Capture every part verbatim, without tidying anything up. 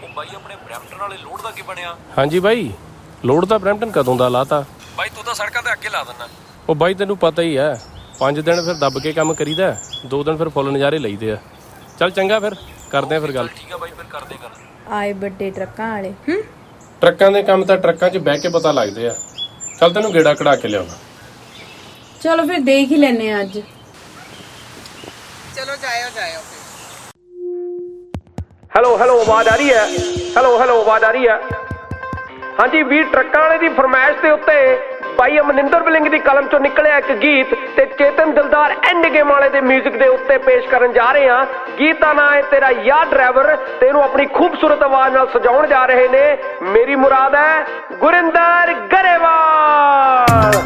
ਬਾਈ ਆਪਣੇ ਬਰੈਂਪਟਨ ਵਾਲੇ ਲੋਡ ਦਾ ਕੀ ਬਣਿਆ? ਹਾਂਜੀ ਬਾਈ, ਲੋਡ ਤਾਂ ਬਰੈਂਪਟਨ ਕਦੋਂ ਦਾ ਲਾਤਾ? ਬਾਈ ਤੂੰ ਤਾਂ ਸੜਕਾਂ ਤੇ ਅੱਗੇ ਲਾ ਦਿੰਦਾ। ਉਹ ਬਾਈ ਤੈਨੂੰ ਪਤਾ ਹੀ ਹੈ, ਪੰਜ ਦਿਨ ਫਿਰ ਦੱਬ ਕੇ ਕੰਮ ਕਰੀਦਾ, ਦੋ ਦਿਨ ਫਿਰ ਫੁੱਲ ਨਜ਼ਾਰੇ ਲਈਦੇ ਆ। ਚੱਲ ਚੰਗਾ, ਫਿਰ ਕਰਦੇ ਆ ਫਿਰ ਗੱਲ। ਠੀਕ ਆ ਬਾਈ, ਫਿਰ ਕਰਦੇ ਗੱਲ। ਆਏ ਵੱਡੇ ਟਰੱਕਾਂ ਵਾਲੇ। ਹੂੰ ਟਰੱਕਾਂ ਦੇ ਕੰਮ ਤਾਂ ਟਰੱਕਾਂ 'ਚ ਬਹਿ ਕੇ ਪਤਾ ਲੱਗਦੇ ਆ। ਚੱਲ ਤੈਨੂੰ ਗੇੜਾ ਕਢਾ ਕੇ ਲਿਆਉਣਾ। ਚਲੋ ਫਿਰ ਦੇਖ ਹੀ ਲੈਨੇ ਆ ਅੱਜ। ਚਲੋ ਜਾਇਓ ਜਾਇਓ। ਹੈਲੋ ਹੈਲੋ, ਆਵਾਜ਼ ਆ ਰਹੀ ਹੈ? ਹੈਲੋ ਹੈਲੋ, ਆਵਾਜ਼ ਆ ਰਹੀ ਹੈ? ਹਾਂਜੀ ਵੀਰ, ਟਰੱਕਾਂ ਵਾਲੇ ਦੀ ਫਰਮਾਇਸ਼ ਦੇ ਉੱਤੇ ਬਾਈ ਅਮਨਿੰਦਰ ਬਿਲਿੰਗ ਦੀ ਕਲਮ ਚੋਂ ਨਿਕਲਿਆ ਇੱਕ ਗੀਤ ਤੇ ਚੇਤਨ ਦਿਲਦਾਰ ਐਂਡ ਗੇਮ ਵਾਲੇ ਦੇ 뮤직 ਦੇ ਉੱਤੇ ਪੇਸ਼ ਕਰਨ ਜਾ ਰਹੇ ਹਾਂ। ਗੀਤ ਦਾ ਨਾਂ ਹੈ ਤੇਰਾ ਯਾਰ ਡਰਾਈਵਰ ਤੇ ਇਹਨੂੰ ਆਪਣੀ ਖੂਬਸੂਰਤ ਆਵਾਜ਼ ਨਾਲ ਸਜਾਉਣ ਜਾ ਰਹੇ ਨੇ ਮੇਰੀ ਮੁਰਾਦ ਹੈ ਗੁਰਿੰਦਰ ਗਰੇਵਾਲ।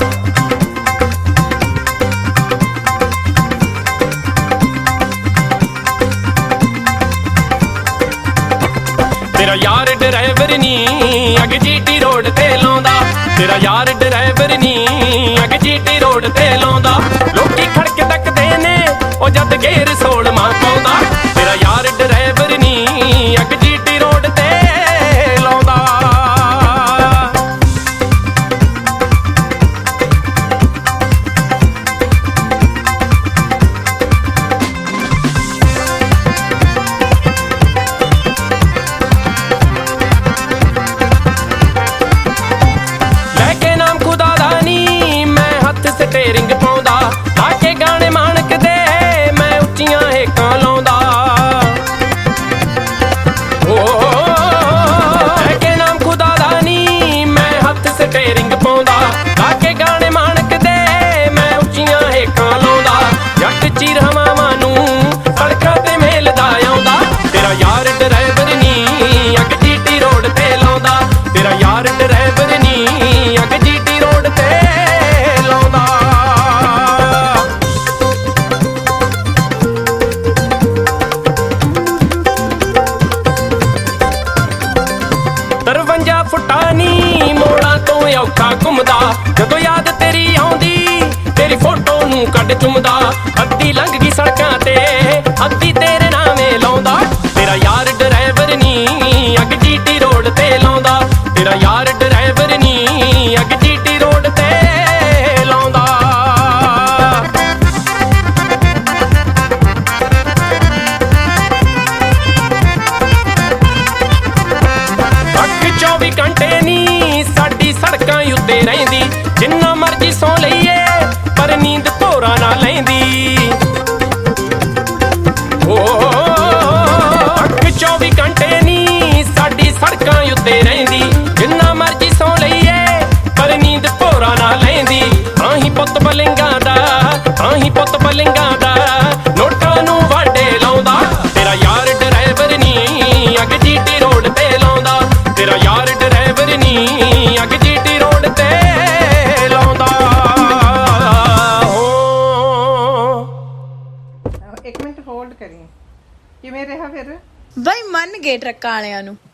ਤੇਰਾ ਯਾਰ ਡਰਾਈਵਰ ਨੀ ਅੱਗ ਜੀਟੀ ਰੋਡ ਤੇ ਲਾਉਂਦਾ, ਤੇਰਾ ਯਾਰ ਡਰਾਈਵਰ ਨੀ ਅੱਗ ਜੀਟੀ ਰੋਡ ਤੇ ਲਾਉਂਦਾ। ਲੋਕੀ ਖੜਕੇ ਤੱਕਦੇ ਨੇ ਉਹ ਜਦ ਗੇਰ ਸੋਲ ਮਾਂ ਪਾਉਂਦਾ, ਤੇਰਾ ਯਾਰ ਡਰਾਈਵਰ ਨੀ ਅੱਗ ਜੀਟੀ ਰੋਡ ਤੇ ਲਾਉਂਦਾ। ਸਟੇਰਿੰਗ ਪਾਉਂਦਾ ਆ ਕੇ ਗਾਣੇ ਮਾਣਕ ਦੇ ਮੈਂ ਉੱਚੀਆਂ ਹੇਕਾਂ ਲਾਉਂਦਾ। ਓ ਲੈ ਕੇ ਨਾਮ ਖੁਦਾ ਦਾ ਨੀ ਮੈਂ ਹੱਥ ਸਟੇਰਿੰਗ ਪਾਉਂਦਾ ਆ ਕੇ ਗਾਣੇ ਮਾਣਕ ਦੇ ਮੈਂ ਉੱਚੀਆਂ ਹੇਕਾਂ ਲਾਉਂਦਾ। ਜੱਟ ਚੀਰ ਹਵਾਵਾਂ ਨੂੰ ਸੜਕਾਂ ਤੇ ਮੇਲਦਾ ਆਉਂਦਾ, ਤੇਰਾ ਯਾਰ ਡਰਾਈਵਰ ਨੀ ਅੱਗ ਜੀਟੀ ਰੋਡ ਤੇ ਲਾਉਂਦਾ, ਤੇਰਾ ਯਾਰ ਡਰਾਈਵਰ ਨੀ ਅੱਗ ਜੀਟੀ ਰੋਡ ਤੇ ਲਾਉਂਦਾ। ਤਰਵੰਜਾ ਫੁੱਟਾ ਨੀ ਮੋੜਾਂ ਤੋਂ ਔਖਾ ਘੁੰਮਦਾ, ਜਦੋਂ ਯਾਦ ਤੇਰੀ ਆਉਂਦੀ ਤੇਰੀ ਫੋਟੋ ਨੂੰ ਕੱਢ ਚੁੰਮਦਾ। ਅੱਧੀ ਲੰਘ ਗਈ ਸੜਕਾਂ ਤੇ ਅੱਧੀ ਤੇਰੇ ਨਾਵੇਂ ਲਾਉਂਦਾ, ਤੇਰਾ ਯਾਰ ਡਰਾਈਵਰ ਨੀ ਅੱਗ ਜੀਟੀ ਰੋਡ ਤੇ ਲਾਉਂਦਾ, ਤੇਰਾ ਯਾਰ ਡਰਾਈਵਰ ਨੀ ਅੱਗ ਜੀਟੀ ਰੋਡ ਤੇ ਲਾਉਂਦਾ। ਚੌਵੀ ਘੰਟੇ ਨੀ ਸਾਡੀ ਸੜਕਾਂ ਉੱਤੇ ਰਹਿੰਦੀ, ਜਿੰਨਾ ਮਰਜੀ ਸੌ ਲਈਏ ਪਰ ਨੀਂਦ ਭੋਰਾ ਨਾ ਲੈਂਦੀ। ਓ ਚੌਵੀ ਘੰਟੇ ਨੀ ਸਾਡੀ ਸੜਕਾਂ ਉੱਤੇ ਰਹਿੰਦੀ, ਜਿੰਨਾ ਮਰਜੀ ਸੌ ਲਈਏ ਪਰ ਨੀਂਦ ਭੋਰਾ ਨਾ ਲੈਂਦੀ। ਆਹੀਂ ਪੁੱਤ ਬਲਿੰਗਾਂ ਦਾ ਆਹੀਂ ਪੁੱਤ ਬਲਿੰਗਾਂ ਦਾ ਨੋਟਾਂ ਨੂੰ ਵਾਡੇ ਲਾਉਂਦਾ, ਤੇਰਾ ਯਾਰ ਡਰਾਈਵਰ ਨੀ ਅੱਗ ਜੀਟੀ ਰੋਡ ਤੇ ਲਾਉਂਦਾ, ਤੇਰਾ ਯਾਰ ਡਰਾਈਵਰ ਨੀ ਅੱਗ ਜੀਟੀ ਰੋਡ ਤੇ ਲਾਉਂਦਾ। ਇੱਕ ਮਿੰਟ ਹੋਲਡ ਕਰੀ। ਕਿਵੇਂ ਰਿਹਾ ਫਿਰ? ਬਾਈ ਮੰਨ ਗਏ ਟਰੱਕਾਂ ਵਾਲਿਆਂ ਨੂੰ।